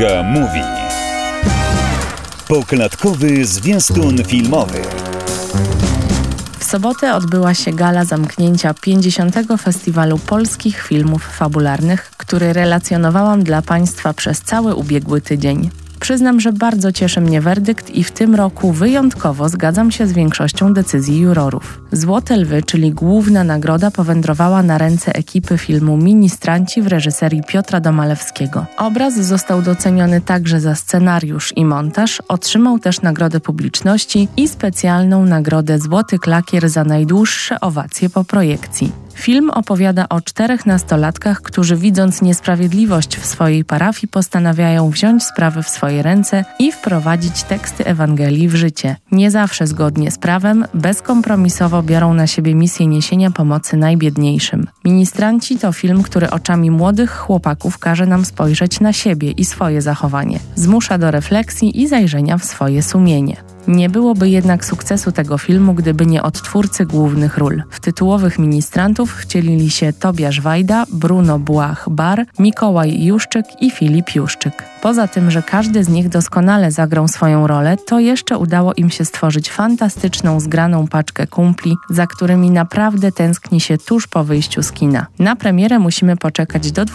Iga Mówi. Poklatkowy zwiastun filmowy. W sobotę odbyła się gala zamknięcia 50. Festiwalu Polskich Filmów Fabularnych, który relacjonowałam dla Państwa przez cały ubiegły tydzień. Przyznam, że bardzo cieszy mnie werdykt i w tym roku wyjątkowo zgadzam się z większością decyzji jurorów. Złote Lwy, czyli główna nagroda, powędrowała na ręce ekipy filmu Ministranci w reżyserii Piotra Domalewskiego. Obraz został doceniony także za scenariusz i montaż, otrzymał też nagrodę publiczności i specjalną nagrodę Złoty Klakier za najdłuższe owacje po projekcji. Film opowiada o 4 nastolatkach, którzy widząc niesprawiedliwość w swojej parafii postanawiają wziąć sprawy w swoje ręce i wprowadzić teksty Ewangelii w życie. Nie zawsze zgodnie z prawem, bezkompromisowo biorą na siebie misję niesienia pomocy najbiedniejszym. Ministranci to film, który oczami młodych chłopaków każe nam spojrzeć na siebie i swoje zachowanie. Zmusza do refleksji i zajrzenia w swoje sumienie. Nie byłoby jednak sukcesu tego filmu, gdyby nie odtwórcy głównych ról. W tytułowych ministrantów wcielili się Tobiasz Wajda, Bruno Błach-Bar, Mikołaj Juszczyk i Filip Juszczyk. Poza tym, że każdy z nich doskonale zagrał swoją rolę, to jeszcze udało im się stworzyć fantastyczną, zgraną paczkę kumpli, za którymi naprawdę tęskni się tuż po wyjściu z kina. Na premierę musimy poczekać do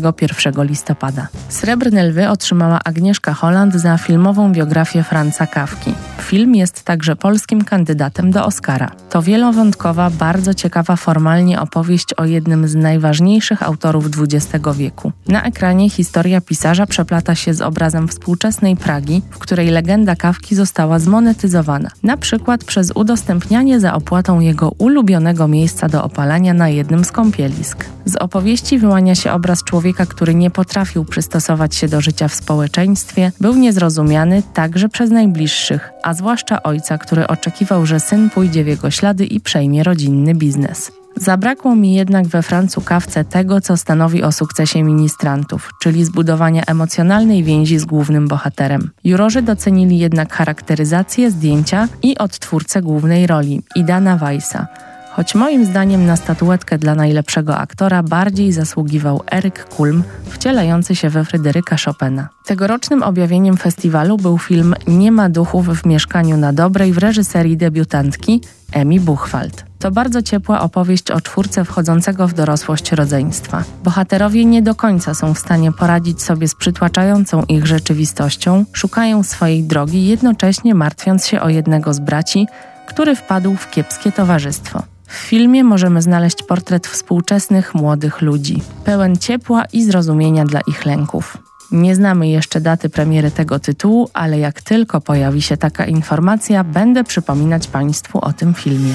21 listopada. Srebrne Lwy otrzymała Agnieszka Holland za filmową biografię Franza Kafki. Film jest także polskim kandydatem do Oscara. To wielowątkowa, bardzo ciekawa formalnie opowieść o jednym z najważniejszych autorów XX wieku. Na ekranie historia pisarza przeplata się z obrazem współczesnej Pragi, w której legenda Kafki została zmonetyzowana. Na przykład przez udostępnianie za opłatą jego ulubionego miejsca do opalania na jednym z kąpielisk. Z opowieści wyłania się obraz człowieka, który nie potrafił przystosować się do życia w społeczeństwie, był niezrozumiany także przez najbliższych, a zwłaszcza ojca, który oczekiwał, że syn pójdzie w jego ślady i przejmie rodzinny biznes. Zabrakło mi jednak we Franzu Kafce tego, co stanowi o sukcesie ministrantów, czyli zbudowania emocjonalnej więzi z głównym bohaterem. Jurorzy docenili jednak charakteryzację, zdjęcia i odtwórcę głównej roli, Idana Weissa. Choć moim zdaniem na statuetkę dla najlepszego aktora bardziej zasługiwał Eryk Kulm, wcielający się we Fryderyka Chopina. Tegorocznym objawieniem festiwalu był film Nie ma duchów w mieszkaniu na Dobrej w reżyserii debiutantki Emi Buchwald. To bardzo ciepła opowieść o czwórce wchodzącego w dorosłość rodzeństwa. Bohaterowie nie do końca są w stanie poradzić sobie z przytłaczającą ich rzeczywistością, szukają swojej drogi, jednocześnie martwiąc się o jednego z braci, który wpadł w kiepskie towarzystwo. W filmie możemy znaleźć portret współczesnych młodych ludzi, pełen ciepła i zrozumienia dla ich lęków. Nie znamy jeszcze daty premiery tego tytułu, ale jak tylko pojawi się taka informacja, będę przypominać Państwu o tym filmie.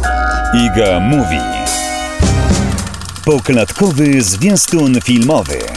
Iga Mówi. Poklatkowy zwiastun filmowy.